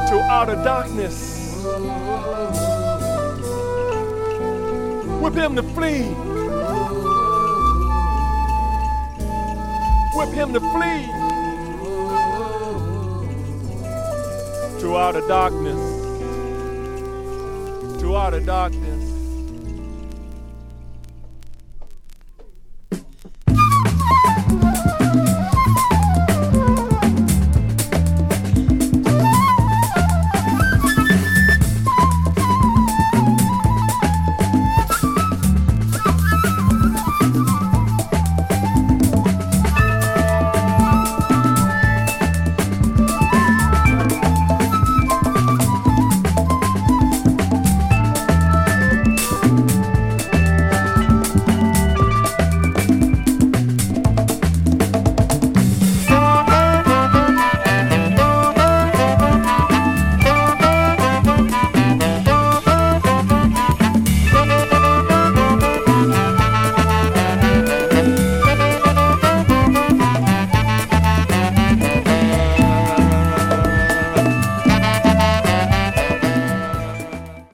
to outer darkness. Whip him to flee. Whip him to flee to outer darkness. To outer darkness.